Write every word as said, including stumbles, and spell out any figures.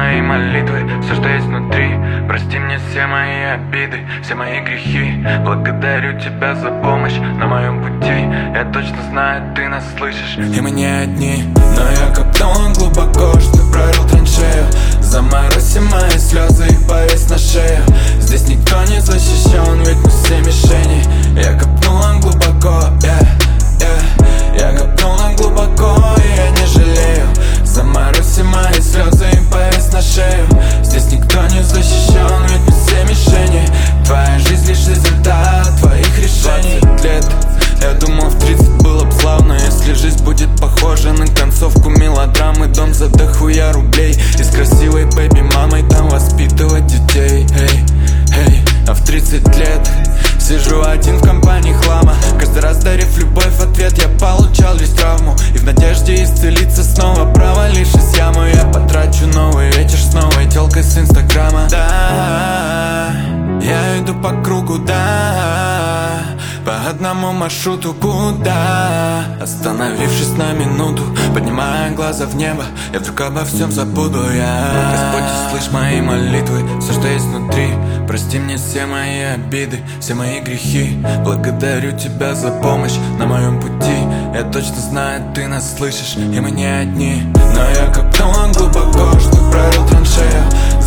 мои молитвы, все, что есть внутри. Прости мне все мои обиды, все мои грехи. Благодарю тебя за помощь на моем пути. Я точно знаю, ты нас слышишь, и мы не одни. Но я копнул глубоко, что прорыл траншею. Заморозь мои слезы и повесь на шею. Здесь никто не защищен, ведь мы все мишени. Я копнул глубоко, yeah, yeah. Я копнул глубоко, и я не жалею. Заморозь мои слезы и повесь на шею. Здесь никто не защищен, ведь мы все мишени. Твоя жизнь лишь результат твоих решений. двадцать лет, я думал, в тридцать было б славно, если жизнь будет похожа на концовку мелодрамы. Дом за дохуя рублей и с красивой бэби-мамой там воспитывать детей. Эй, эй, а в тридцать лет сижу один в компании хлама. Каждый раз дарив любовь в ответ, я получал лишь травму. И в надежде исцелиться снова, провалившись в яму, я потрачу новый вечер с новой тёлкой с инстаграма. Да, я иду по кругу, да, по одному маршруту, куда? Остановившись на минуту, поднимая глаза в небо, я вдруг обо всем забуду. Я Господь, услышь мои молитвы, все, что есть внутри. Прости мне все мои обиды, все мои грехи. Благодарю тебя за помощь на моем пути. Я точно знаю, ты нас слышишь, и мы не одни. Но я копнул глубоко, что прорыл траншею.